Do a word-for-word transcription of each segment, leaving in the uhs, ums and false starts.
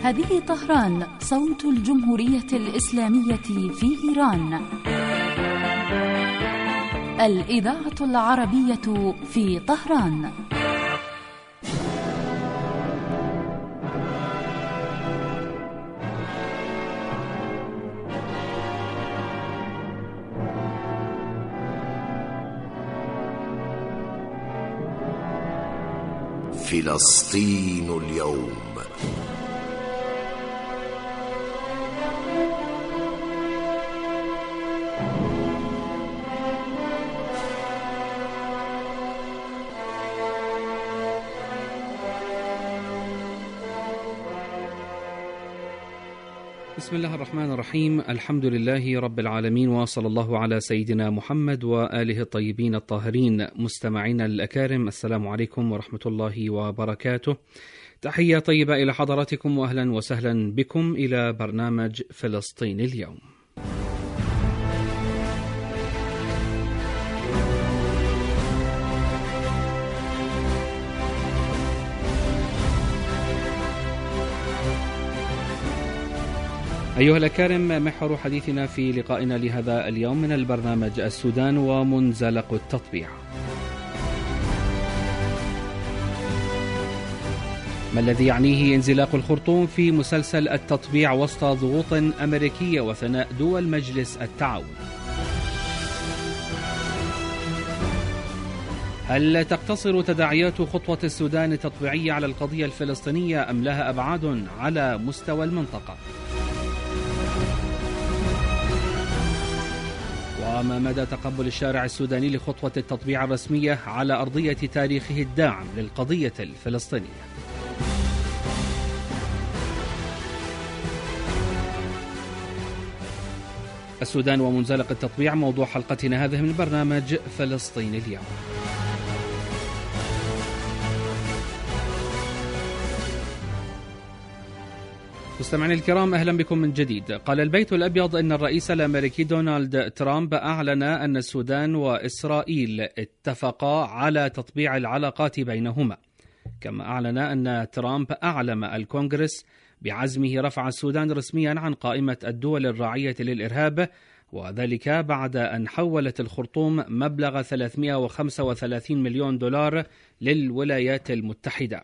هذه طهران، صوت الجمهورية الإسلامية في إيران. الإذاعة العربية في طهران. فلسطين اليوم. بسم الله الرحمن الرحيم. الحمد لله رب العالمين، وصلى الله على سيدنا محمد وآله الطيبين الطاهرين. مستمعينا الأكارم، السلام عليكم ورحمة الله وبركاته. تحية طيبة إلى حضراتكم، وأهلا وسهلا بكم إلى برنامج فلسطين اليوم. أيها الأكارم، محور حديثنا في لقائنا لهذا اليوم من البرنامج السودان ومنزلق التطبيع. ما الذي يعنيه انزلاق الخرطوم في مسلسل التطبيع وسط ضغوط أمريكية وثناء دول مجلس التعاون؟ هل تقتصر تداعيات خطوة السودان التطبيعية على القضية الفلسطينية أم لها أبعاد على مستوى المنطقة؟ وما مدى تقبل الشارع السوداني لخطوة التطبيع الرسمية على أرضية تاريخه الداعم للقضية الفلسطينية؟ السودان ومنزلق التطبيع موضوع حلقتنا هذه من برنامج فلسطين اليوم. مستمعينا الكرام، أهلا بكم من جديد. قال البيت الأبيض أن الرئيس الأمريكي دونالد ترامب أعلن أن السودان وإسرائيل اتفقا على تطبيع العلاقات بينهما، كما أعلن أن ترامب أعلم الكونغرس بعزمه رفع السودان رسميا عن قائمة الدول الراعية للإرهاب، وذلك بعد أن حولت الخرطوم مبلغ ثلاثمئة وخمسة وثلاثين مليون دولار للولايات المتحدة.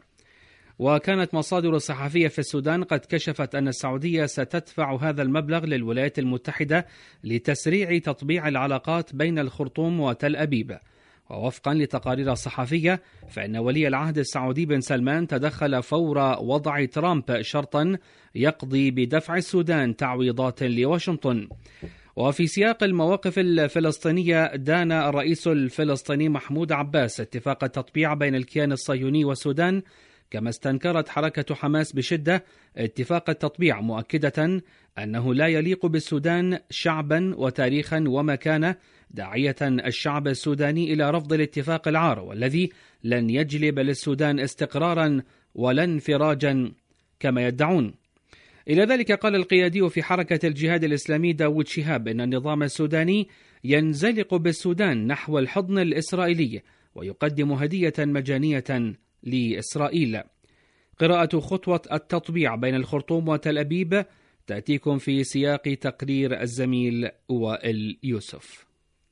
وكانت مصادر صحفية في السودان قد كشفت أن السعودية ستدفع هذا المبلغ للولايات المتحدة لتسريع تطبيع العلاقات بين الخرطوم وتل أبيب. ووفقا لتقارير صحفية، فإن ولي العهد السعودي بن سلمان تدخل فور وضع ترامب شرطا يقضي بدفع السودان تعويضات لواشنطن. وفي سياق المواقف الفلسطينية، دان الرئيس الفلسطيني محمود عباس اتفاق التطبيع بين الكيان الصهيوني والسودان، كما استنكرت حركة حماس بشدة اتفاق التطبيع، مؤكدة أنه لا يليق بالسودان شعبا وتاريخا ومكانة، داعية الشعب السوداني إلى رفض الاتفاق العار والذي لن يجلب للسودان استقرارا ولا انفراجا كما يدعون. إلى ذلك قال القيادي في حركة الجهاد الإسلامي داود شهاب إن النظام السوداني ينزلق بالسودان نحو الحضن الإسرائيلي ويقدم هدية مجانية لإسرائيل. قراءة خطوة التطبيع بين الخرطوم وتل أبيب تأتيكم في سياق تقرير الزميل وائل يوسف.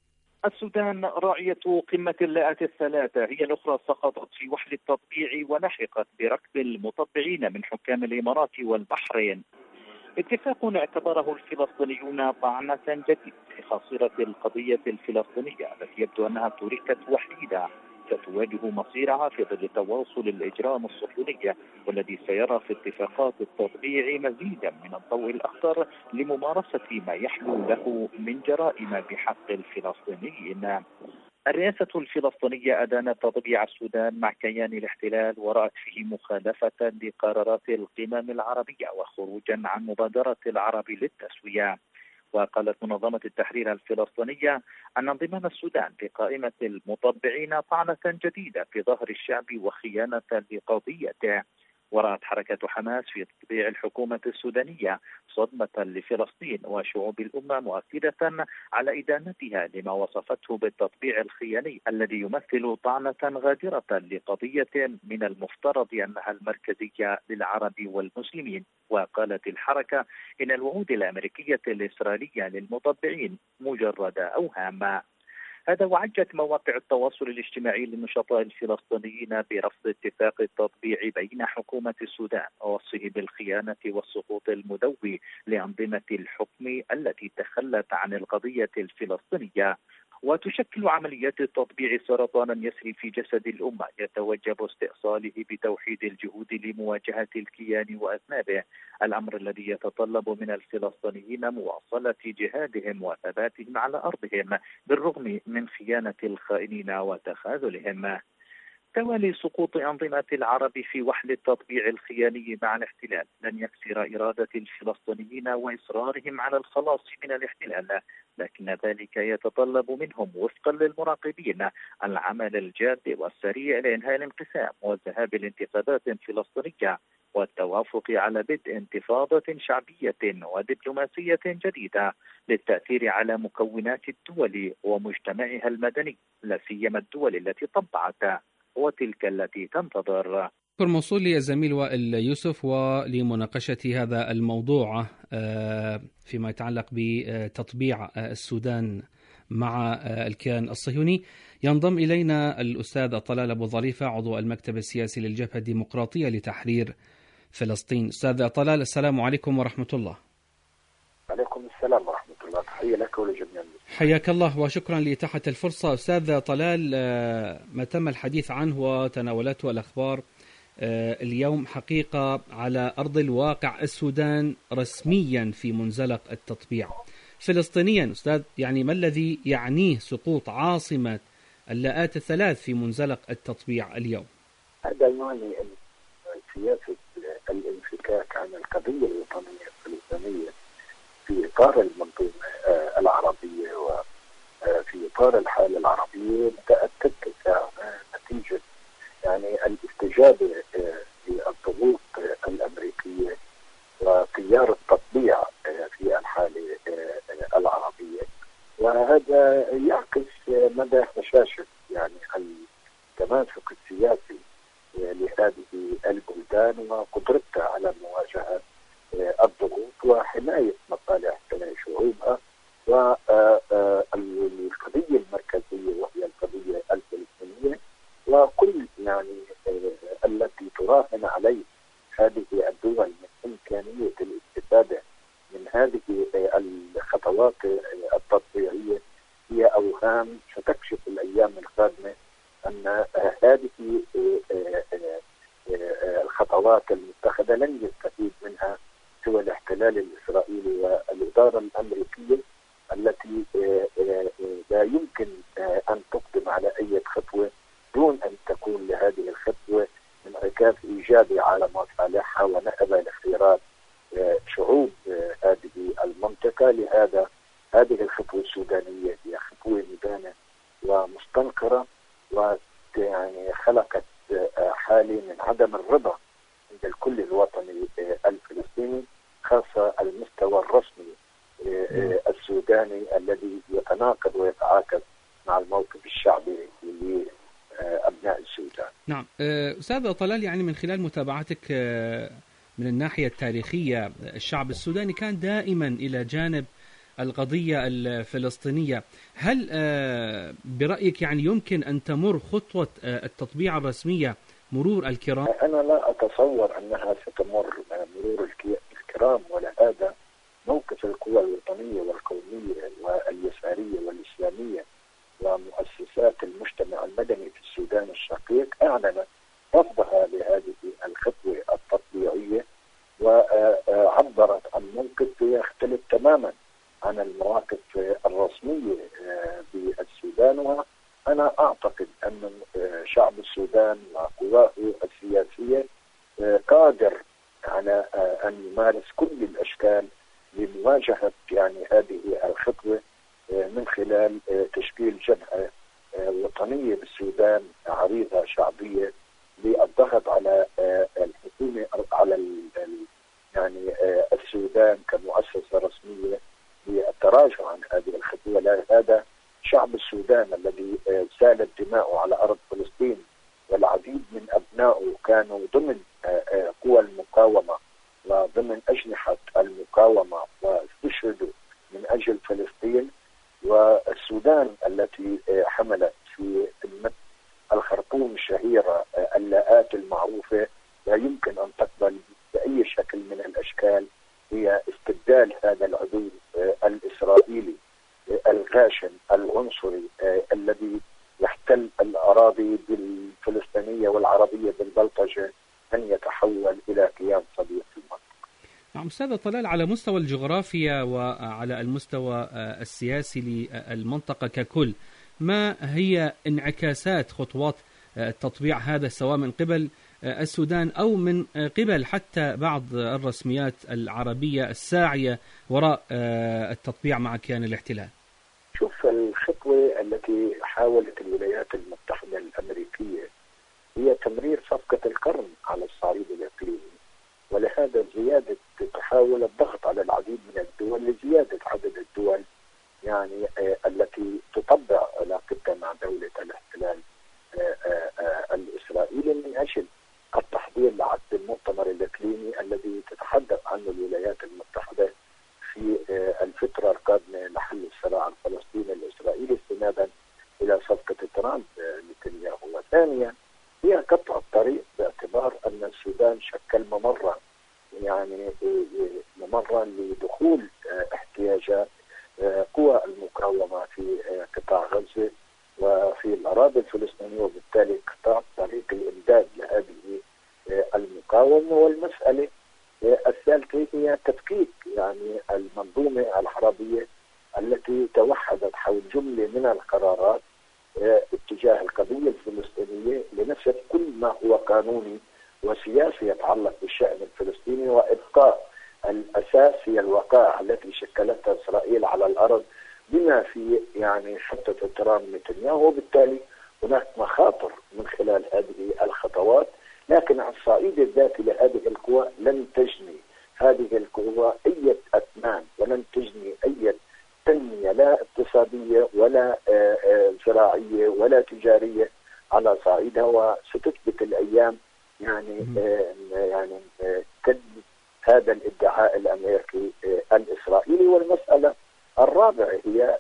السودان راعية قمة اللائات الثلاثة هي الأخرى سقطت في وحل التطبيع ولحقت بركب المطبعين من حكام الإمارات والبحرين. اتفاق اعتبره الفلسطينيون طعنة جديدة في خاصرة القضية الفلسطينية التي يبدو أنها تركت وحيدة ستواجه مصيرها في ظل تواصل الإجرام الصهيوني، والذي سيرى في اتفاقات التطبيع مزيدا من الضوء الأخضر لممارسة ما يحلو له من جرائم بحق الفلسطينيين. الرئاسة الفلسطينية أدانت تطبيع السودان مع كيان الاحتلال ورأت فيه مخالفة لقرارات القمم العربية وخروجا عن مبادرة العرب للتسوية. وقالت منظمة التحرير الفلسطينية أن انضمام السودان في قائمة المطبعين طعنة جديدة في ظهر الشعب وخيانة لقضيته. ورأت حركة حماس في تطبيع الحكومة السودانية صدمة لفلسطين وشعوب الأمة، مؤكدة على إدانتها لما وصفته بالتطبيع الخياني الذي يمثل طعنة غادرة لقضية من المفترض أنها المركزية للعرب والمسلمين. وقالت الحركة إن الوعود الأمريكية الإسرائيلية للمطبعين مجرد أوهام. هذا وعجت مواقع التواصل الاجتماعي للنشطاء الفلسطينيين برفض اتفاق التطبيع بين حكومة السودان ووصفه بالخيانة والسقوط المدوي لأنظمة الحكم التي تخلت عن القضية الفلسطينية. وتشكل عمليات التطبيع سرطانا يسري في جسد الأمة يتوجب استئصاله بتوحيد الجهود لمواجهة الكيان وأذنابه، الأمر الذي يتطلب من الفلسطينيين مواصلة جهادهم وثباتهم على أرضهم بالرغم من خيانة الخائنين وتخاذلهم. توالي سقوط أنظمة العرب في وحل التطبيع الخياني مع الاحتلال لن يكسر إرادة الفلسطينيين وإصرارهم على الخلاص من الاحتلال، لكن ذلك يتطلب منهم وفقا للمراقبين العمل الجاد والسريع لإنهاء الانقسام والذهاب لانتخابات فلسطينية والتوافق على بدء انتفاضة شعبية ودبلوماسية جديدة للتأثير على مكونات الدول ومجتمعها المدني، لا سيما الدول التي طبعت وتلك التي تنتظر. شكر موصول للزميل وائل يوسف ولمناقشة هذا الموضوع فيما يتعلق بتطبيع السودان مع الكيان الصهيوني. ينضم إلينا الأستاذ طلال أبو ظريفة عضو المكتب السياسي للجبهة الديمقراطية لتحرير فلسطين. أستاذ طلال، السلام عليكم ورحمة الله. عليكم السلام ورحمة الله، تحية لك ولجميع. حياك الله وشكرا لإتاحة الفرصة. أستاذ طلال، ما تم الحديث عنه وتناولته الأخبار اليوم حقيقة على أرض الواقع السودان رسميا في منزلق التطبيع. فلسطينيا أستاذ، يعني ما الذي يعنيه سقوط عاصمة اللاءات الثلاث في منزلق التطبيع اليوم؟ هذا يعني سياسة الانفكاك عن القضية الوطنية الفلسطينية في إطار المنظومة العربية وفي إطار الحالة العربية تأكد نتيجة يعني الاستجابة للضغوط الأمريكية وتيار التطبيع في الحالة العربية، وهذا يعكس مدى هشاشة يعني التماسك السياسي لهذه البلدان وقدرتها على مواجهة الضغوط وحماية مصالح شعوبها. والقضية المركزية وهي القضية الفلسطينية وكل يعني التي تراهن عليه هذه الدول من إمكانية الاستفادة من هذه الخطوات التطبيعية هي أوهام ستكشف الأيام القادمة أن هذه الخطوات المتخذة لن يستفيد منها سوى الاحتلال الإسرائيلي والإدارة الأمريكية التي لا يمكن أن تقدم على أي خطوة دون أن تكون لهذه الخطوة انعكاس إيجابي على مصالحها ونهب لاختيارات شعوب هذه المنطقة. لهذا هذه الخطوة السودانية هي خطوة مدانة ومستنكرة ويعني خلقت حالة من عدم الرضا عند الكل الوطني الفلسطيني، خاصة المستوى الرسمي السوداني الذي يتناقض ويتعاكس مع الموقف الشعبي لأبناء السودان. نعم أستاذ طلال، يعني من خلال متابعتك من الناحية التاريخية الشعب السوداني كان دائما إلى جانب القضية الفلسطينية. هل برأيك يعني يمكن أن تمر خطوة التطبيع الرسمية مرور الكرام؟ أنا لا أتصور أنها ستمر مرور الكرام، ولا هذا موقف القوى الوطنية والقومية واليسارية والإسلامية ومؤسسات المجتمع المدني في السودان الشقيق أعلنت رفضها لهذه الخطوة التطبيعية وعبرت عن موقف يختلف تماما عن المواقف الرسمية بالسودان. وأنا أعتقد أن شعب السودان وقواه السياسية قادر على أن يمارس كل الأشكال لمواجهة يعني هذه الخطوة من خلال تشكيل جبهة وطنية بالسودان عريضة شعبية للضغط على الحكومة الذي سالت دماؤه على أرض فلسطين، والعديد من أبنائه كانوا ضمن قوى المقاومة وضمن أجنحة المقاومة واستشهدوا من أجل فلسطين. والسودان التي حملت في الخرطوم الشهيرة اللاءات المعروفة لا يمكن أن تقبل بأي شكل من الأشكال هي استبدال هذا العدو الإسرائيلي الغاشم العنصري الذي يحتل الأراضي الفلسطينية والعربية بالبلطجة أن يتحول إلى كيان صديق في المنطقة. نعم أستاذ طلال، على مستوى الجغرافيا وعلى المستوى السياسي للمنطقة ككل، ما هي انعكاسات خطوات تطبيع هذا سواء من قبل السودان أو من قبل حتى بعض الرسميات العربية الساعية وراء التطبيع مع كيان الاحتلال؟ شوف، الخطوة التي حاولت الولايات المتحدة الأمريكية هي تمرير صفقة القرن على الصعيد الإقليمي، ولهذا زيادة تحاول الضغط على العديد من الدول لزيادة عدد الدول يعني التي تطبع علاقتها مع دولة الاحتلال الإسرائيلي من أجل التحضير لعقد المؤتمر الإقليمي الذي تتحدث عنه الولايات المتحدة في الفترة القادمة لحل الصراع الفلسطيني الإسرائيلي استنادا إلى صفقة ترامب نتنياهو. وثانيا هي قطع الطريق باعتبار أن السودان شكل ممرا يعني ممرا لدخول احتياجات قوى المقاومة في قطاع غزة وفي الأراضي الفلسطينية، وبالتالي قطاع طريق الإمداد لهذه المقاومة. والمسألة الثالثة هي تفكيك يعني المنظومة العربية التي توحدت حول جملة من القرارات اتجاه القضية الفلسطينية لنشر كل ما هو قانوني وسياسي يتعلق بالشأن الفلسطيني، وإبقاء الأساس هي الوقائع التي شكلتها إسرائيل على الأرض بما في يعني خطة ترامب نتنياهو. وبالتالي هناك مخاطر من خلال هذه الخطوات، لكن على الصعيد الذاتي لهذه القوى لن تجني هذه القوى أي أثمان ولن تجني أي تنمية لا اقتصادية ولا زراعية ولا تجارية على صعيدها، وستثبت الأيام يعني يعني كذب هذا الادعاء الأمريكي الإسرائيلي. والمسألة الرابعة هي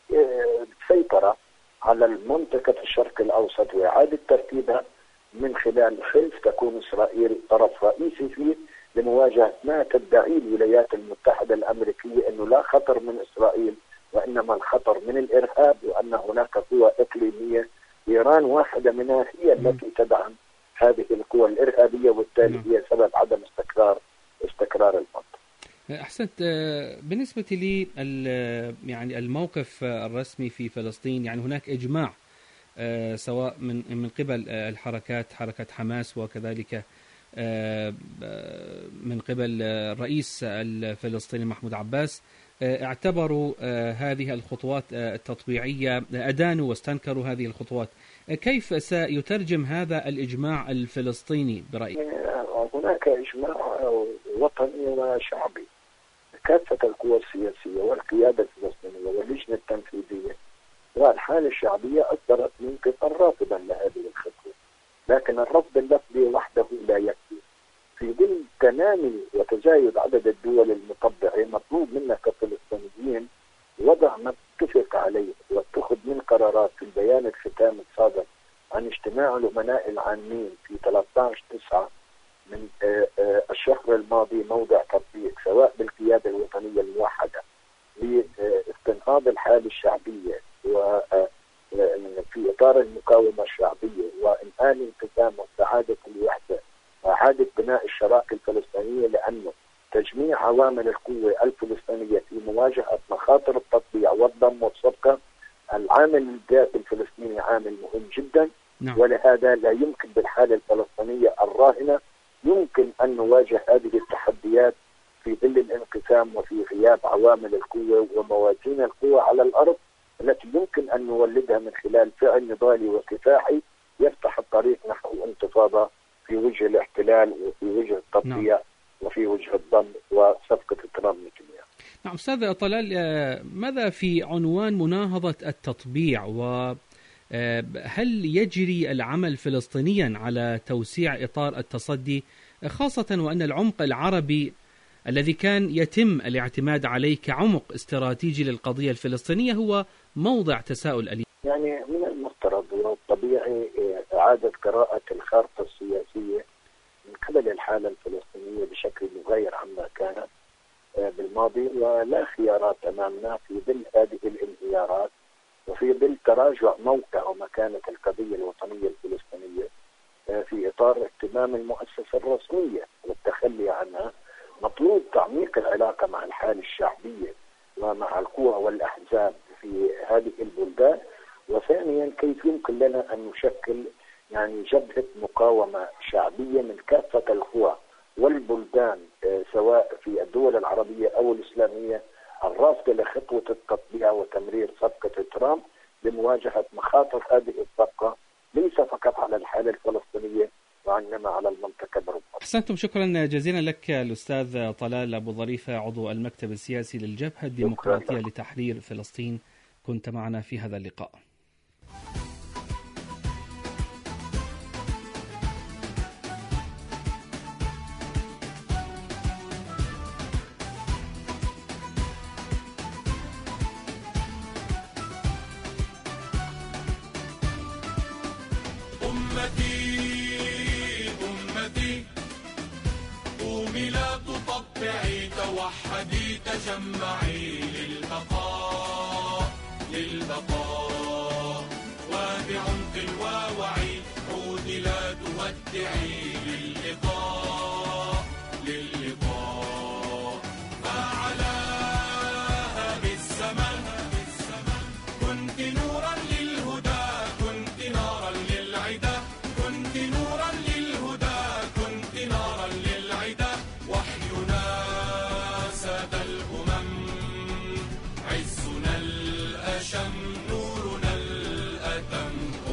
السيطرة على منطقة الشرق الأوسط وإعادة ترتيبها من خلال حلف تكون إسرائيل طرف رئيسي فيه لمواجهة ما تدعي الولايات المتحدة الأمريكية أنه لا خطر من إسرائيل وإنما الخطر من الإرهاب، وأن هناك قوى إقليمية إيران واحدة منها هي التي تدعم هذه القوى الإرهابية، وبالتالي هي سبب عدم استقرار استقرار المنطقة. أحسنت. بالنسبة لي يعني الموقف الرسمي في فلسطين، يعني هناك إجماع سواء من من قبل الحركات حركة حماس وكذلك من قبل الرئيس الفلسطيني محمود عباس، اعتبروا هذه الخطوات التطبيعية، أدانوا واستنكروا هذه الخطوات. كيف سيترجم هذا الإجماع الفلسطيني برأيك؟ هناك إجماع وطني وشعبي. كافة القوى السياسية والقيادة الفلسطينية واللجنة التنفيذية والحالة الشعبية أصدرت موقفا رافضا لهذه الخطوة، لكن الرفض اللفظي وحده لا يكفي. في ظل تنامي وتزايد عدد الدول المطبعة مطلوب منا كفلسطينيين وضع ما اتفق عليه واتخذ من قرارات في البيان الختامي الصادر عن اجتماع الأمناء العامين في ثلاثة عشر تسعة من الشهر الماضي موضع تطبيق، سواء بالقيادة الوطنية الموحدة لاستنهاض الحالة الشعبية وفي إطار المقاومة الشعبية وإنهاء الانقسام واستعادة الوحدة وإعادة بناء الشراكة الفلسطينية، لأنه تجميع عوامل القوة الفلسطينية في مواجهة مخاطر التطبيع والضم والصفقة. العامل الذاتي الفلسطيني عامل مهم جدا، نعم. ولهذا لا يمكن بالحالة الفلسطينية الراهنة يمكن أن نواجه هذه التحديات في ظل الانقسام وفي غياب عوامل القوة وموازين القوة على الأرض التي يمكن أن نولدها من خلال فعل نضالي وكفاحي يفتح الطريق نحو انتفاضة في وجه الاحتلال وفي وجه التطبيع، نعم. وفي وجه الضم وصفقة ترامب نتنياهو. نعم أستاذ طلال، ماذا في عنوان مناهضة التطبيع و هل يجري العمل فلسطينيا على توسيع إطار التصدي، خاصة وأن العمق العربي الذي كان يتم الاعتماد عليه كعمق استراتيجي للقضية الفلسطينية هو موضع تساؤل أليم؟ يعني من المفترض والطبيعي إعادة قراءة الخارطة السياسية من قبل الحالة الفلسطينية بشكل مغاير عما كانت بالماضي، ولا خيارات أمامنا في ظل هذه الانهيارات وفي ظل تراجع موقع ومكانة القضية الوطنية الفلسطينية في إطار اهتمام المؤسسة الرسمية والتخلي عنها. مطلوب تعميق العلاقة مع الحالة الشعبية ومع القوى والأحزاب في هذه البلدان، وثانيا كيف يمكن لنا أن نشكل يعني جبهة مقاومة شعبية من كافة القوى والبلدان سواء في الدول العربية أو الإسلامية الرافضة لخطوة التطبيع وتمرير صفقة ترامب لمواجهة مخاطر هذه الصفقة ليس فقط على الحالة الفلسطينية وإنما على المنطقة بربع. أحسنتم، شكرا جزيلا لك الأستاذ طلال أبو ظريفة عضو المكتب السياسي للجبهة الديمقراطية لتحرير فلسطين، كنت معنا في هذا اللقاء. أمتي أمتي قومي لا تطبعي توحدي تجمعي للبقاء للبقاء وبعمق ووعي عودي لا تودعي للقاء للقاء فعلاها بالزمن كنت نورا للهدى كنت نارا للعدا كنت نورا للهدى كنت نارا للعدا وحينا ساد الأمم عزنا الأشم نورنا الأتم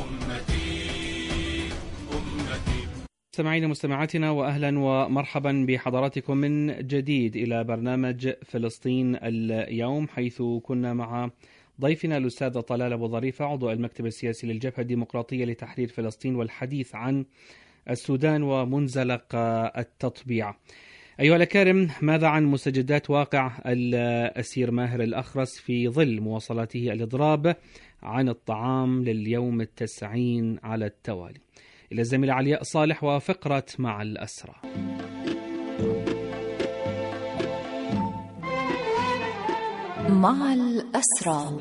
أمتي أمتي. مستمعينا مستمعاتنا، وأهلا ومرحبا بحضراتكم من جديد إلى برنامج فلسطين اليوم، حيث كنا مع ضيفنا الأستاذ طلال أبو ظريفة عضو المكتب السياسي للجبهة الديمقراطية لتحرير فلسطين، والحديث عن السودان ومنزلق التطبيع. أيها الأكارم، ماذا عن مستجدات واقع الأسير ماهر الأخرس في ظل مواصلاته الإضراب عن الطعام لليوم التسعين على التوالي؟ إلى الزميلة علياء صالح وفقرة مع الأسرى. مع الأسرى.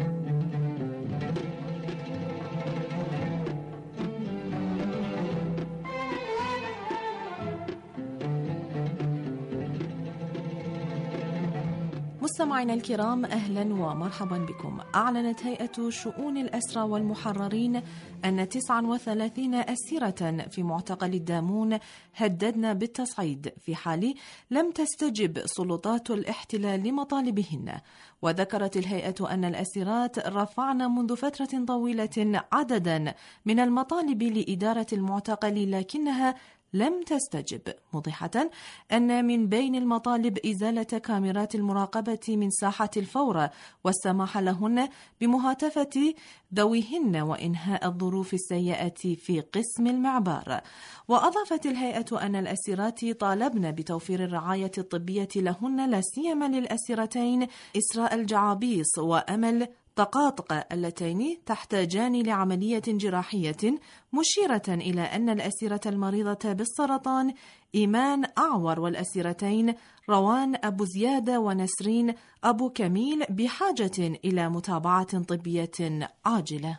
مستمعينا الكرام، أهلا ومرحبا بكم. أعلنت هيئة شؤون الأسرى والمحررين أن تسعة وثلاثين أسيرة في معتقل الدامون هددن بالتصعيد في حال لم تستجب سلطات الاحتلال لمطالبهن. وذكرت الهيئة أن الأسيرات رفعن منذ فترة طويلة عددا من المطالب لإدارة المعتقل لكنها لم تستجب، موضحة أن من بين المطالب إزالة كاميرات المراقبة من ساحة الفورة والسماح لهن بمهاتفة ذويهن وإنهاء الظروف السيئة في قسم المعبار. وأضافت الهيئة أن الأسيرات طالبن بتوفير الرعاية الطبية لهن، لا سيما للأسيرتين إسراء الجعابيص وأمل طقاطق اللتين تحتاجان لعملية جراحية، مشيرة إلى أن الأسيرة المريضة بالسرطان إيمان أعور والأسيرتين روان أبو زيادة ونسرين أبو كميل بحاجة إلى متابعة طبية عاجلة.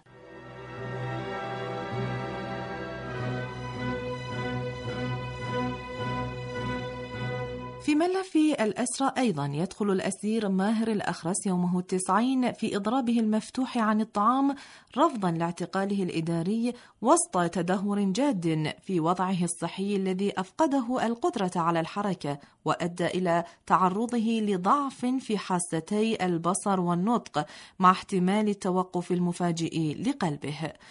في ملف الأسرى أيضا يدخل الأسير ماهر الأخرس يومه التسعين في إضرابه المفتوح عن الطعام رفضا لاعتقاله الإداري وسط تدهور جاد في وضعه الصحي الذي أفقده القدرة على الحركة وأدى إلى تعرضه لضعف في حاستي البصر والنطق مع احتمال التوقف المفاجئ لقلبه.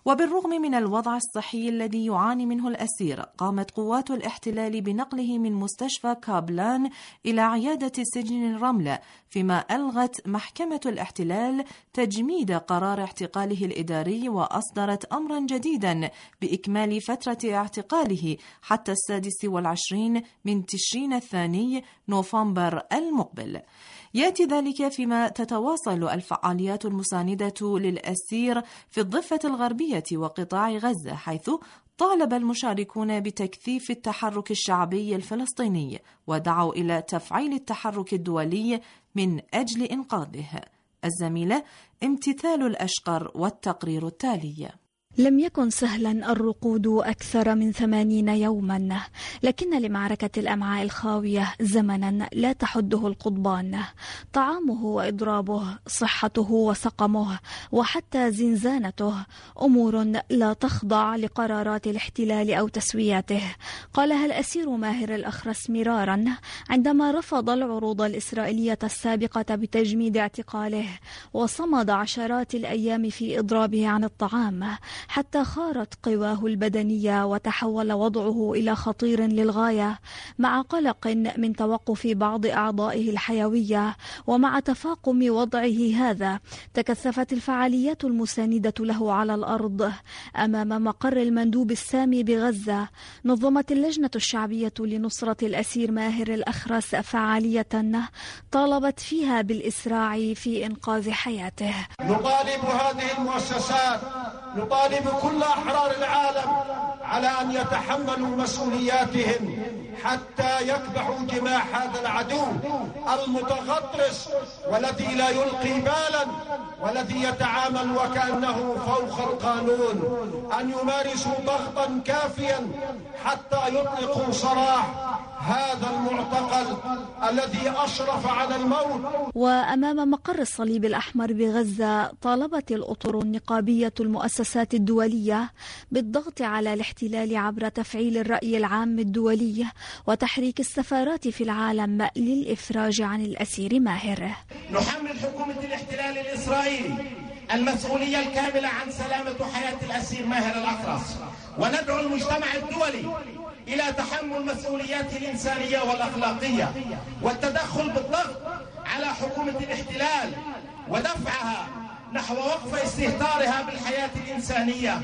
وبالرغم من الوضع الصحي الذي يعاني منه الأسير، قامت قوات الاحتلال بنقله من مستشفى كابلان إلى عيادة سجن الرملة، فيما ألغت محكمة الاحتلال تجميد قرار اعتقاله الإداري، وأصدرت أمرا جديدا بإكمال فترة اعتقاله حتى السادس والعشرين من تشرين الثاني نوفمبر المقبل. يأتي ذلك فيما تتواصل الفعاليات المساندة للأسير في الضفة الغربية وقطاع غزة، حيث طالب المشاركون بتكثيف التحرك الشعبي الفلسطيني، ودعوا إلى تفعيل التحرك الدولي من أجل إنقاذه. الزميلة امتثال الأشقر والتقرير التالي. لم يكن سهلا الرقود أكثر من ثمانين يوما، لكن لمعركة الأمعاء الخاوية زمنا لا تحده القضبان. طعامه وإضرابه، صحته وسقمه، وحتى زنزانته أمور لا تخضع لقرارات الاحتلال أو تسوياته، قالها الأسير ماهر الأخرس مرارا عندما رفض العروض الإسرائيلية السابقة بتجميد اعتقاله، وصمد عشرات الأيام في إضرابه عن الطعام حتى خارت قواه البدنية وتحول وضعه إلى خطير للغاية، مع قلق من توقف بعض أعضائه الحيوية. ومع تفاقم وضعه هذا تكثفت الفعاليات المساندة له على الأرض. أمام مقر المندوب السامي بغزة نظمت اللجنة الشعبية لنصرة الأسير ماهر الأخرس فعالية طالبت فيها بالإسراع في إنقاذ حياته. نطالب هذه المؤسسات، نطالب كل أحرار العالم على أن يتحملوا مسؤولياتهم حتى يكبحوا جماح هذا العدو المتغطرس والذي لا يلقي بالا والذي يتعامل وكأنه فوق القانون، أن يمارسوا ضغطا كافيا حتى يطلقوا سراح هذا المعتقل الذي أشرف على الموت. وأمام مقر الصليب الأحمر بغزة طالبت الأطر النقابية المؤسسات الدولية بالضغط على الاحتلال عبر تفعيل الرأي العام الدولي وتحريك السفارات في العالم للإفراج عن الأسير ماهر. نحمل حكومة الاحتلال الإسرائيلي المسؤولية الكاملة عن سلامة حياة الأسير ماهر الأخرس، وندعو المجتمع الدولي إلى تحمل مسؤولياته الإنسانية والأخلاقية والتدخل بالضغط على حكومة الاحتلال ودفعها نحو وقف استهتارها بالحياة الإنسانية.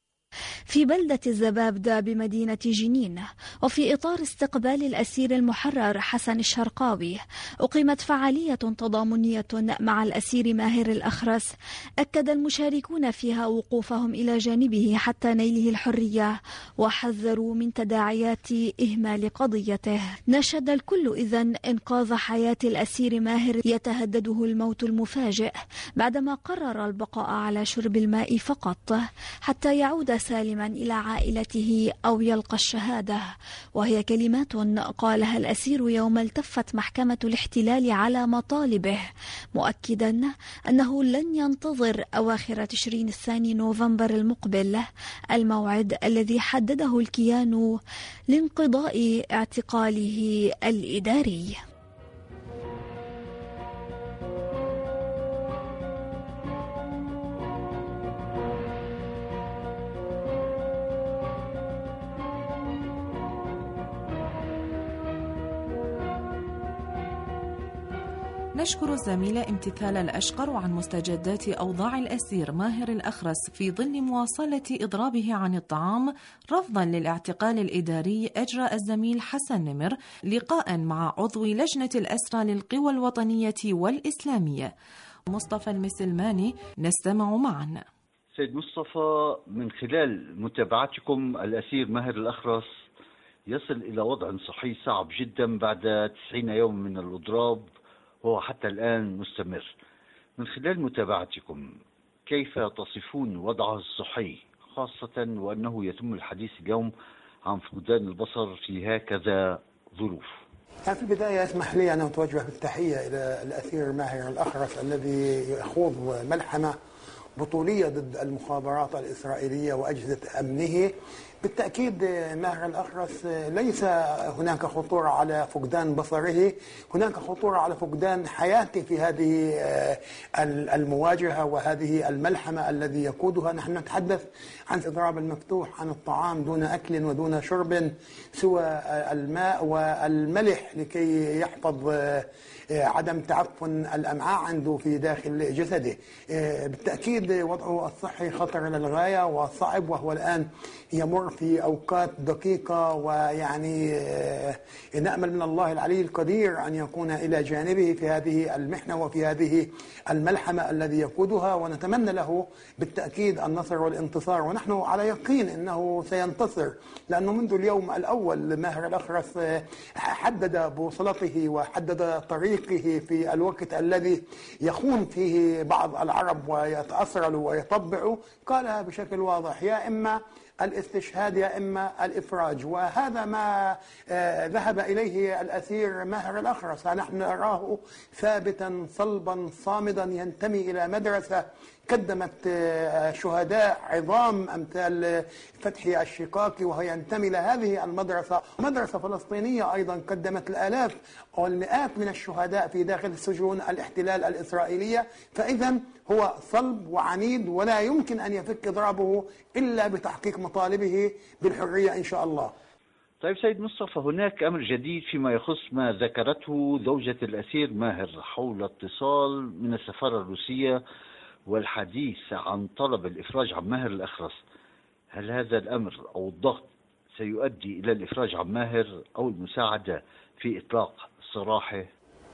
في بلدة الزبابدة بمدينة جنين، وفي إطار استقبال الأسير المحرر حسن الشرقاوي، أقيمت فعالية تضامنية مع الأسير ماهر الأخرس أكد المشاركون فيها وقوفهم إلى جانبه حتى نيله الحرية، وحذروا من تداعيات إهمال قضيته. نشد الكل إذن إنقاذ حياة الأسير ماهر يتهدده الموت المفاجئ بعدما قرر البقاء على شرب الماء فقط حتى يعود سالما إلى عائلته أو يلقى الشهادة، وهي كلمات قالها الأسير يوم التفت محكمة الاحتلال على مطالبه، مؤكدا أنه لن ينتظر أواخر تشرين الثاني نوفمبر المقبل، الموعد الذي حدده الكيان لانقضاء اعتقاله الإداري. نشكر الزميلة امتثال الأشقر عن مستجدات أوضاع الأسير ماهر الأخرس في ظل مواصلة إضرابه عن الطعام رفضا للاعتقال الإداري. أجرى الزميل حسن نمر لقاء مع عضو لجنة الأسرى للقوى الوطنية والإسلامية مصطفى المسلماني، نستمع معا. سيد مصطفى، من خلال متابعتكم الأسير ماهر الأخرس يصل إلى وضع صحي صعب جدا بعد تسعين يوم من الإضراب، وهو حتى الآن مستمر. من خلال متابعتكم كيف تصفون وضعه الصحي، خاصة وأنه يتم الحديث اليوم عن فقدان البصر في هكذا ظروف؟ يعني في البداية اسمح لي أن أتوجه بالتحية إلى الأسير ماهر الأخرس الذي يخوض ملحمة بطولية ضد المخابرات الإسرائيلية وأجهزة أمنه. بالتأكيد ماهر الأخرس ليس هناك خطورة على فقدان بصره، هناك خطورة على فقدان حياته في هذه المواجهة وهذه الملحمة الذي يقودها. نحن نتحدث عن الإضراب المفتوح عن الطعام دون أكل ودون شرب سوى الماء والملح لكي يحفظ عدم تعفن الأمعاء عنده في داخل جسده. بالتأكيد وضعه الصحي خطر للغاية وصعب، وهو الآن يمر في أوقات دقيقة، ويعني نأمل من الله العلي القدير أن يكون إلى جانبه في هذه المحنة وفي هذه الملحمة الذي يقودها، ونتمنى له بالتأكيد النصر والانتصار، ونحن على يقين أنه سينتصر، لأنه منذ اليوم الأول ماهر الأخرس حدد بوصلته وحدد طريقه في الوقت الذي يخون فيه بعض العرب ويتأصرلوا ويطبعوا، قالها بشكل واضح: يا إما الاستشهاد يا إما الإفراج. وهذا ما ذهب إليه الأسير ماهر الأخرس. نحن نراه ثابتا صلبا صامدا ينتمي إلى مدرسة قدمت شهداء عظام أمثال فتحي الشقاقي، وهو ينتمي لهذه المدرسة، مدرسة فلسطينية أيضا قدمت الآلاف والمئات من الشهداء في داخل سجون الاحتلال الإسرائيلية. فإذا هو صلب وعنيد ولا يمكن أن يفك إضرابه إلا بتحقيق مطالبه بالحرية إن شاء الله. طيب سيد مصطفى، هناك أمر جديد فيما يخص ما ذكرته زوجة الأسير ماهر حول اتصال من السفارة الروسية والحديث عن طلب الإفراج عن ماهر الأخرس. هل هذا الأمر أو الضغط سيؤدي إلى الإفراج عن ماهر أو المساعدة في إطلاق سراحه؟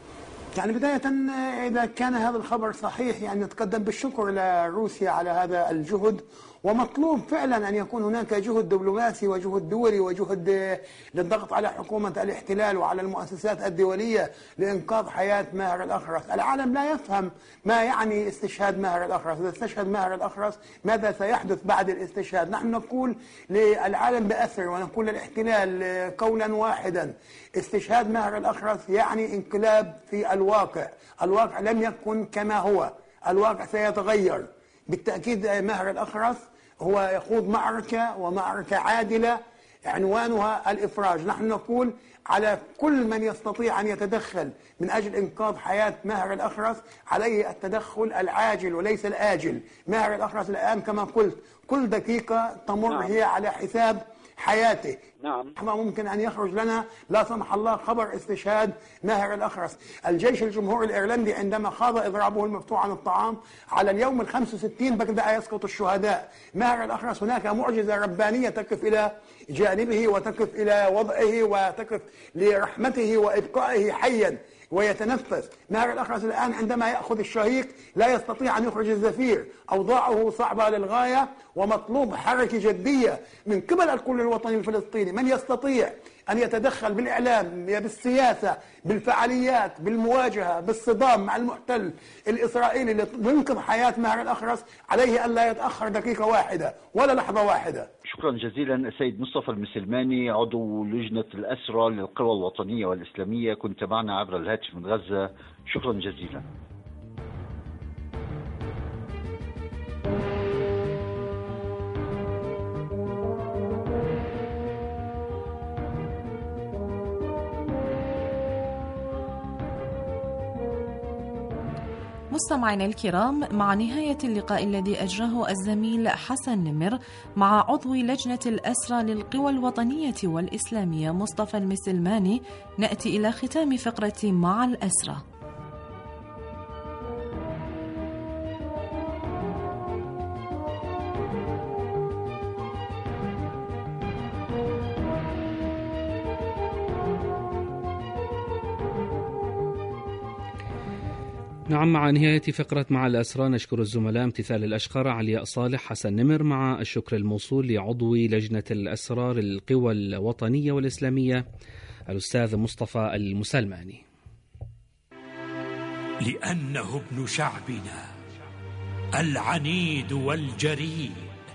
يعني بداية إذا كان هذا الخبر صحيح يعني نتقدم بالشكر لروسيا على هذا الجهد، ومطلوب فعلا أن يكون هناك جهد دبلوماسي وجهد دولي وجهد للضغط على حكومة الاحتلال وعلى المؤسسات الدولية لإنقاذ حياة ماهر الأخرس. العالم لا يفهم ما يعني استشهاد ماهر الأخرس. إذا استشهد ماهر الأخرس ماذا سيحدث بعد الاستشهاد؟ نحن نقول للعالم بأسر ونقول للاحتلال قولا واحدا: استشهاد ماهر الأخرس يعني انقلاب في الواقع. الواقع لم يكن كما هو، الواقع سيتغير. بالتأكيد ماهر الأخرس هو يخوض معركة ومعركة عادلة عنوانها الإفراج. نحن نقول على كل من يستطيع أن يتدخل من أجل إنقاذ حياة ماهر الأخرس عليه التدخل العاجل وليس الآجل. ماهر الأخرس الآن كما قلت كل دقيقة تمر نعم. هي على حساب حياته. نعم. ممكن أن يخرج لنا لا سمح الله خبر استشهاد ماهر الأخرس. الجيش الجمهوري الإيرلندي عندما خاض إضرابه المفتوح عن الطعام على اليوم الخمس وستين بدأ يسقط الشهداء. ماهر الأخرس هناك معجزة ربانية تقف إلى جانبه وتقف إلى وضعه وتقف لرحمته وإبقائه حيا ويتنفس. ماهر الأخرس الآن عندما يأخذ الشهيق لا يستطيع أن يخرج الزفير. أوضاعه صعبة للغاية، ومطلوب حركة جدية من قبل الكل الوطني الفلسطيني. من يستطيع أن يتدخل بالإعلام، بالسياسة، بالفعاليات، بالمواجهة، بالصدام مع المحتل الإسرائيلي لينقذ حياة ماهر الأخرس عليه أن لا يتأخر دقيقة واحدة ولا لحظة واحدة. شكرا جزيلا السيد مصطفى المسلماني، عضو لجنة الأسرى للقوى الوطنية والإسلامية، كنت معنا عبر الهاتف من غزة. شكرا جزيلا. مستمعينا الكرام، مع نهاية اللقاء الذي أجراه الزميل حسن نمر مع عضو لجنة الأسرى للقوى الوطنية والإسلامية مصطفى المسلماني، نأتي إلى ختام فقرة مع الأسرى. نعم، مع نهاية فقرة مع الأسرى نشكر الزملاء امتثال الأشقر، علياء صالح، حسن نمر، مع الشكر الموصول لعضو لجنة الأسرى للقوى الوطنية والإسلامية الأستاذ مصطفى المسلماني. لأنه ابن شعبنا العنيد والجريء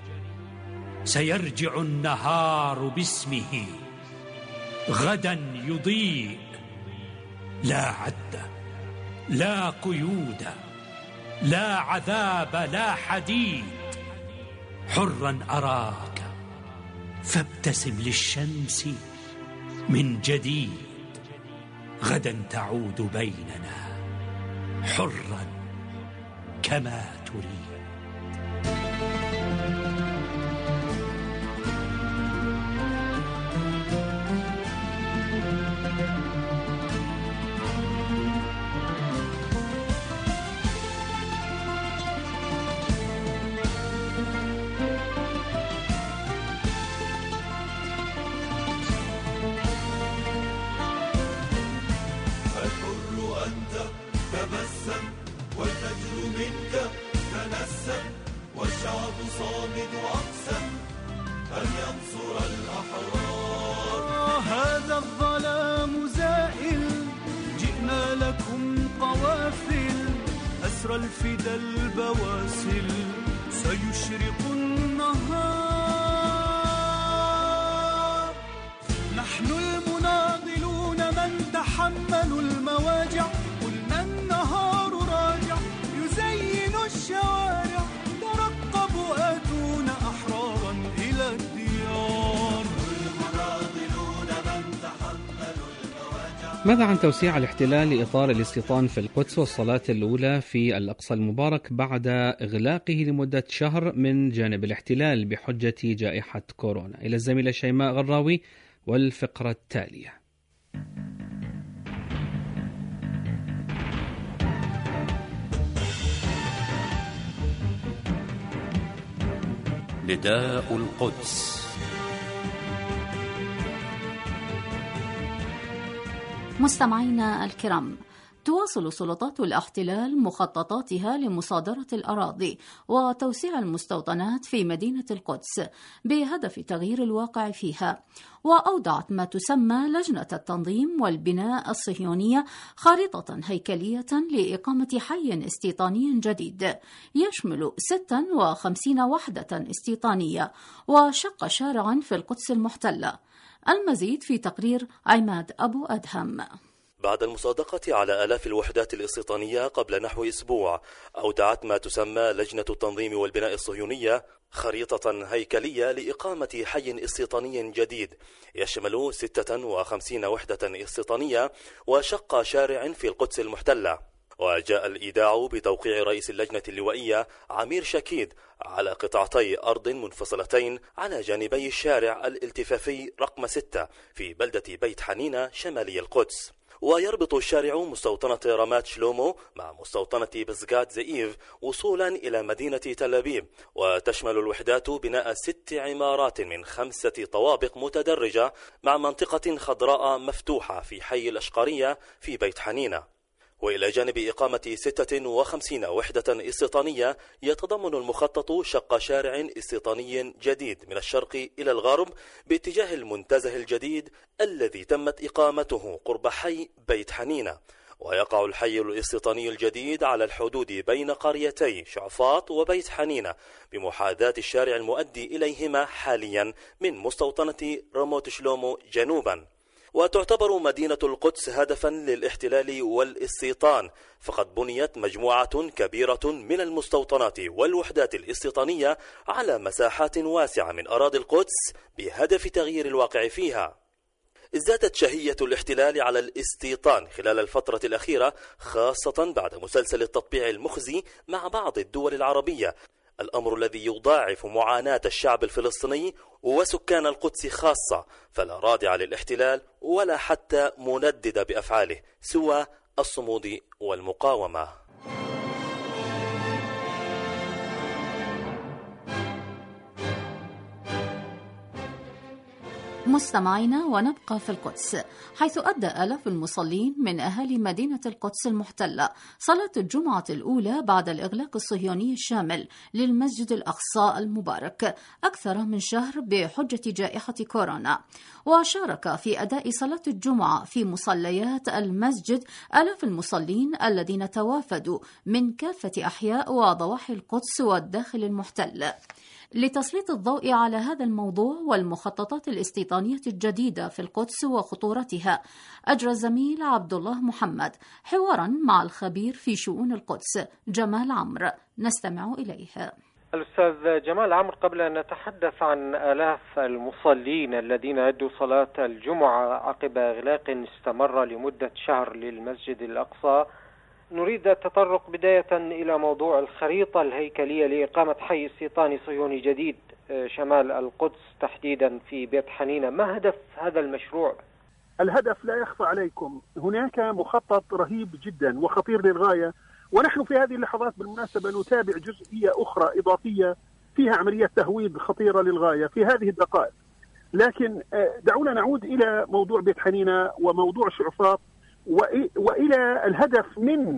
سيرجع النهار باسمه غدا يضيء، لا عد لا قيود لا عذاب لا حديد. حرا أراك فابتسم للشمس من جديد. غدا تعود بيننا حرا كما تريد. هذا الظلام زائل، جئنا لكم قوافل، أسرى الفدا البواسل، سيشرق النهار. نحن المناضلون من تحملوا المواجع، قلنا النهار راجع يزين الشوارع، ترقبوا آتونا أحرارا إلى الديار. ماذا عن توسيع الاحتلال لإطار الاستيطان في القدس والصلاة الأولى في الأقصى المبارك بعد إغلاقه لمدة شهر من جانب الاحتلال بحجة جائحة كورونا؟ إلى الزميلة شيماء غراوي والفقرة التالية. نداء القدس. مستمعينا الكرام، تواصل سلطات الاحتلال مخططاتها لمصادرة الأراضي وتوسيع المستوطنات في مدينة القدس بهدف تغيير الواقع فيها، وأوضعت ما تسمى لجنة التنظيم والبناء الصهيونية خارطة هيكلية لإقامة حي استيطاني جديد يشمل ستة وخمسين وحدة استيطانية وشق شارع في القدس المحتلة. المزيد في تقرير عماد أبو أدهم. بعد المصادقة على آلاف الوحدات الاستيطانية قبل نحو أسبوع، أودعت ما تسمى لجنة التنظيم والبناء الصهيونية خريطة هيكلية لإقامة حي استيطاني جديد يشمل ستة وخمسين وحدة استيطانية وشق شارع في القدس المحتلة. وجاء الإيداع بتوقيع رئيس اللجنة اللوائية عمير شكيد على قطعتي أرض منفصلتين على جانبي الشارع الالتفافي رقم ستة في بلدة بيت حنينة شمالي القدس. ويربط الشارع مستوطنة رامات شلومو مع مستوطنة بزغات زئيف وصولا إلى مدينة تل أبيب، وتشمل الوحدات بناء ست عمارات من خمسة طوابق متدرجة مع منطقة خضراء مفتوحة في حي الأشقرية في بيت حنينة. وإلى جانب إقامة ستة وخمسين وحدة استيطانية، يتضمن المخطط شق شارع استيطاني جديد من الشرق إلى الغرب باتجاه المنتزه الجديد الذي تمت إقامته قرب حي بيت حنينة. ويقع الحي الاستيطاني الجديد على الحدود بين قريتي شعفاط وبيت حنينة بمحاذاة الشارع المؤدي إليهما حاليا من مستوطنة راموت شلومو جنوبا. وتعتبر مدينة القدس هدفا للاحتلال والاستيطان، فقد بنيت مجموعة كبيرة من المستوطنات والوحدات الاستيطانية على مساحات واسعة من أراضي القدس بهدف تغيير الواقع فيها. ازدادت شهية الاحتلال على الاستيطان خلال الفترة الأخيرة، خاصة بعد مسلسل التطبيع المخزي مع بعض الدول العربية، الأمر الذي يضاعف معاناة الشعب الفلسطيني وسكان القدس خاصة، فلا رادع للاحتلال ولا حتى مندد بأفعاله سوى الصمود والمقاومة. مستمعينا، ونبقى في القدس، حيث أدى آلاف المصلين من أهالي مدينة القدس المحتلة صلاة الجمعة الأولى بعد الإغلاق الصهيوني الشامل للمسجد الأقصى المبارك أكثر من شهر بحجة جائحة كورونا. وشارك في أداء صلاة الجمعة في مصليات المسجد آلاف المصلين الذين توافدوا من كافة أحياء وضواحي القدس والداخل المحتل. لتسليط الضوء على هذا الموضوع والمخططات الاستيطانية الجديدة في القدس وخطورتها، أجرى الزميل عبد الله محمد حوارا مع الخبير في شؤون القدس جمال عمرو، نستمع إليه. الأستاذ جمال عمرو، قبل أن نتحدث عن آلاف المصلين الذين أدوا صلاة الجمعة عقب إغلاق استمر لمدة شهر للمسجد الأقصى، نريد التطرق بداية إلى موضوع الخريطة الهيكلية لإقامة حي استيطاني صهيوني جديد شمال القدس تحديدا في بيت حنينة. ما هدف هذا المشروع؟ الهدف لا يخفى عليكم، هناك مخطط رهيب جدا وخطير للغاية، ونحن في هذه اللحظات بالمناسبة نتابع جزئية أخرى إضافية فيها عملية تهويد خطيرة للغاية في هذه الدقائق. لكن دعونا نعود إلى موضوع بيت حنينة وموضوع شعفاط وإلى الهدف من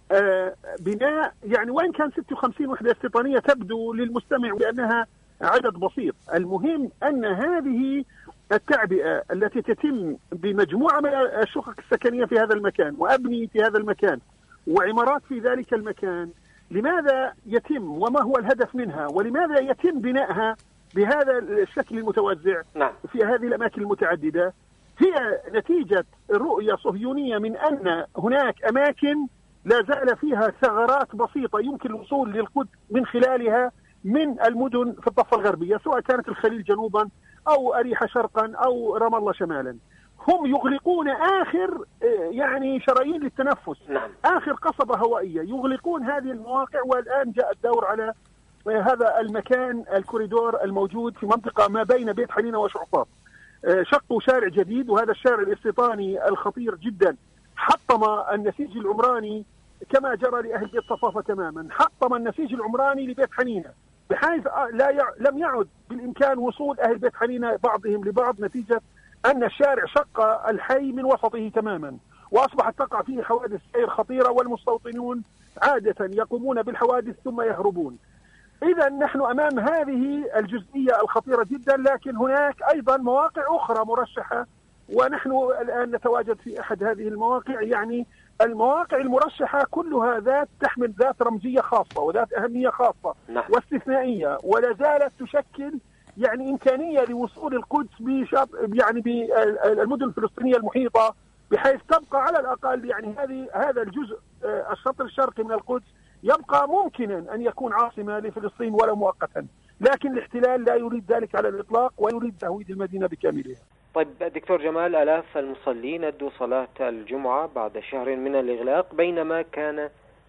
بناء، يعني وإن كان ستة وخمسين وحدة استيطانية تبدو للمستمع بأنها عدد بسيط، المهم أن هذه التعبئة التي تتم بمجموعة من الشقق السكنية في هذا المكان وأبنية في هذا المكان وعمارات في ذلك المكان، لماذا يتم وما هو الهدف منها ولماذا يتم بنائها بهذا الشكل المتوزع في هذه الأماكن المتعددة؟ هي نتيجة رؤية صهيونية من أن هناك أماكن لا زال فيها ثغرات بسيطة يمكن الوصول للقدس من خلالها من المدن في الضفة الغربية، سواء كانت الخليل جنوبا أو أريحة شرقا أو رام الله شمالا. هم يغلقون آخر يعني شرايين للتنفس، آخر قصبة هوائية، يغلقون هذه المواقع. والآن جاء الدور على هذا المكان الكوريدور الموجود في منطقة ما بين بيت حنينة وشعفاط. شقوا شارع جديد، وهذا الشارع الاستيطاني الخطير جدا حطم النسيج العمراني كما جرى لأهل بيت صفافة تماما، حطم النسيج العمراني لبيت حنينة بحيث لا يع... لم يعد بالإمكان وصول أهل بيت حنينة بعضهم لبعض، نتيجة أن الشارع شق الحي من وسطه تماما، وأصبحت تقع فيه حوادث سير خطيرة، والمستوطنون عادة يقومون بالحوادث ثم يهربون. إذا نحن أمام هذه الجزئية الخطيرة جدا، لكن هناك أيضا مواقع أخرى مرشحة، ونحن الآن نتواجد في أحد هذه المواقع. يعني المواقع المرشحة كلها ذات تحمل ذات رمزية خاصة وذات أهمية خاصة واستثنائية، ولا زالت تشكل يعني إمكانية لوصول القدس بشط يعني بالمدن الفلسطينية المحيطة، بحيث تبقى على الأقل يعني هذه هذا الجزء الشطر الشرقي من القدس يبقى ممكنا أن يكون عاصمة لفلسطين ولو مؤقتا، لكن الاحتلال لا يريد ذلك على الإطلاق ويريد تهويد المدينة بكاملها. طيب دكتور جمال، آلاف المصلين أدوا صلاة الجمعة بعد شهر من الإغلاق، بينما كان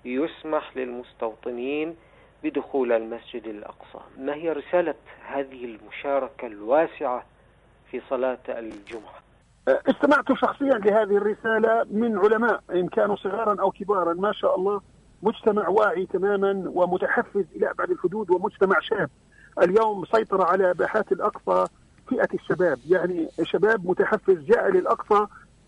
يسمح للمستوطنين بدخول المسجد الأقصى. ما هي رسالة هذه المشاركة الواسعة في صلاة الجمعة؟ استمعت شخصيا لهذه الرسالة من علماء إن كانوا صغارا أو كبارا، ما شاء الله، مجتمع واعي تماما ومتحفز إلى أبعد الحدود، ومجتمع شاب. اليوم سيطر على باحات الأقصى فئة الشباب، يعني شباب متحفز جاء للأقصى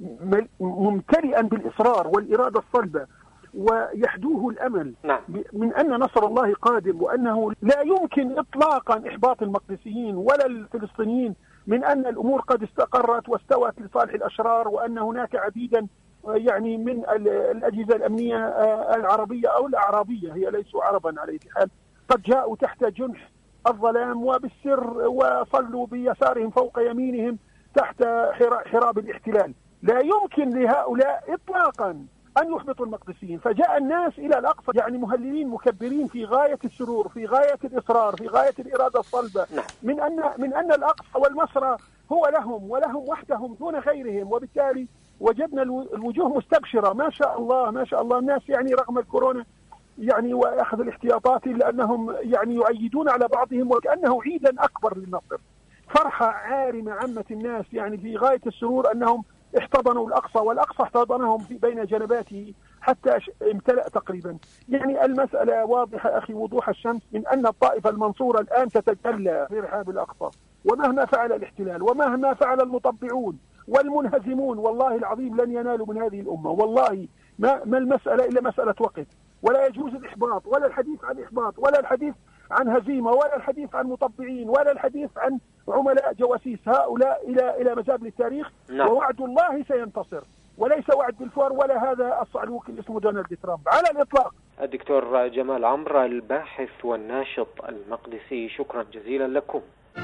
ممتلئا بالإصرار والإرادة الصلبة، ويحدوه الأمل نعم. من أن نصر الله قادم، وأنه لا يمكن إطلاقا إحباط المقدسيين ولا الفلسطينيين، من أن الأمور قد استقرت واستوت لصالح الأشرار، وأن هناك عديدا يعني من الأجهزة الأمنية العربية أو الأعرابية، هي ليسوا عربا على أي حال، قد جاءوا تحت جنح الظلام وبالسر وصلوا بيسارهم فوق يمينهم تحت حراب الاحتلال. لا يمكن لهؤلاء إطلاقا أن يحبطوا المقدسيين، فجاء الناس إلى الأقصى يعني مهللين مكبرين في غاية السرور، في غاية الإصرار، في غاية الإرادة الصلبة من أن من أن الأقصى والمسرى هو لهم ولهم وحدهم دون غيرهم. وبالتالي وجدنا الوجوه مستبشرة، ما شاء الله ما شاء الله. الناس يعني رغم الكورونا يعني وأخذ الاحتياطات إلا أنهم يعني يعيدون على بعضهم وكأنه عيدا أكبر للنصر. فرحة عارمة عمت الناس يعني في غاية السرور أنهم احتضنوا الأقصى، والأقصى احتضنهم في بين جنباته حتى امتلأ تقريبا. يعني المسألة واضحة أخي وضوح الشمس، من أن الطائفة المنصورة الآن تتجلى في رحاب الأقصى، ومهما فعل الاحتلال ومهما فعل المطبعون والمنهزمون والله العظيم لن ينالوا من هذه الأمة. والله ما, ما المسألة إلا مسألة وقت، ولا يجوز الإحباط ولا الحديث عن إحباط ولا الحديث عن هزيمة ولا الحديث عن مطبعين ولا الحديث عن عملاء جواسيس. هؤلاء إلى إلى مزابل التاريخ، ووعد الله سينتصر. وليس وعد بالفور ولا هذا الصعلوك اللي اسمه دونالد ترامب على الإطلاق. الدكتور جمال عمرو الباحث والناشط المقدسي، شكرا جزيلا لكم.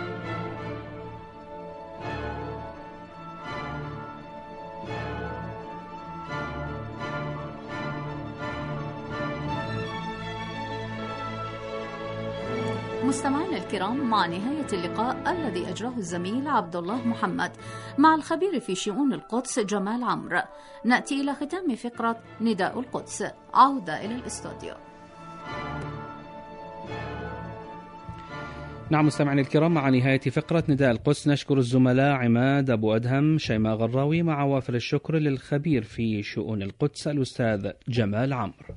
مستمعينا الكرام، مع نهاية اللقاء الذي أجراه الزميل عبد الله محمد مع الخبير في شؤون القدس جمال عمرو، نأتي إلى ختام فقرة نداء القدس. عودة إلى الاستوديو. نعم مستمعينا الكرام، مع نهاية فقرة نداء القدس نشكر الزملاء عماد أبو أدهم، شيماء غراوي، مع وافر الشكر للخبير في شؤون القدس الأستاذ جمال عمرو.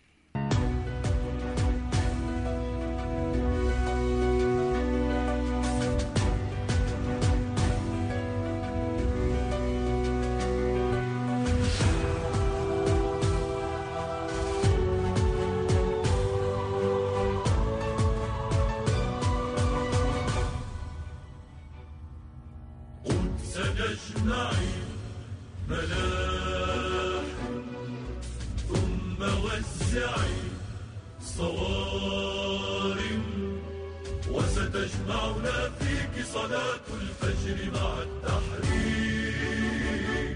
وستجمعنا فيك صلاة الفجر مع التحرير.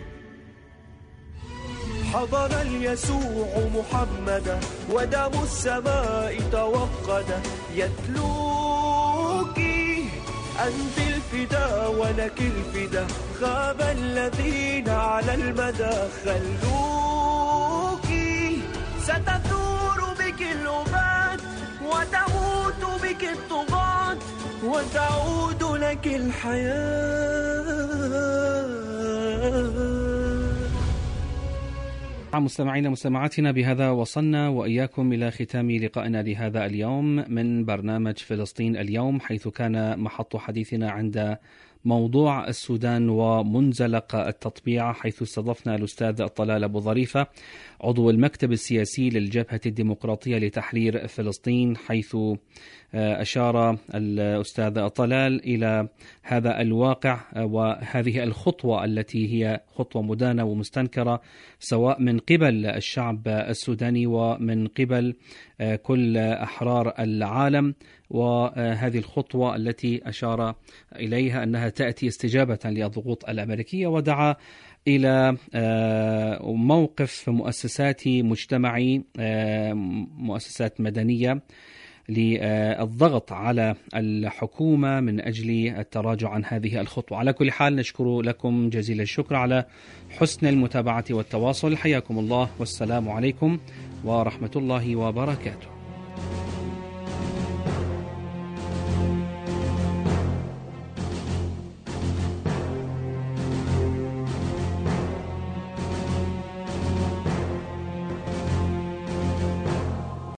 حضر اليسوع محمدا ودم السماء توقد، يتلوك أنت الفدا ولك الفدا، خاب الذين على المدى خلوك، ستثور بك الأباد وتموت بك الطغاة وتعود لك الحياة. مستمعينا مستمعاتنا، بهذا وصلنا وإياكم إلى ختام لقائنا لهذا اليوم من برنامج فلسطين اليوم، حيث كان محط حديثنا عند موضوع السودان ومنزلق التطبيع، حيث استضفنا الأستاذ طلال أبو ظريفة عضو المكتب السياسي للجبهة الديمقراطية لتحرير فلسطين، حيث أشار الأستاذ طلال إلى هذا الواقع وهذه الخطوة التي هي خطوة مدانة ومستنكرة سواء من قبل الشعب السوداني ومن قبل كل أحرار العالم، وهذه الخطوة التي أشار إليها أنها تأتي استجابة للضغوط الأمريكية، ودعا إلى موقف مؤسساتي مجتمعي، مؤسسات مدنية، للضغط على الحكومة من أجل التراجع عن هذه الخطوة. على كل حال نشكر لكم جزيل الشكر على حسن المتابعة والتواصل. حياكم الله والسلام عليكم ورحمة الله وبركاته.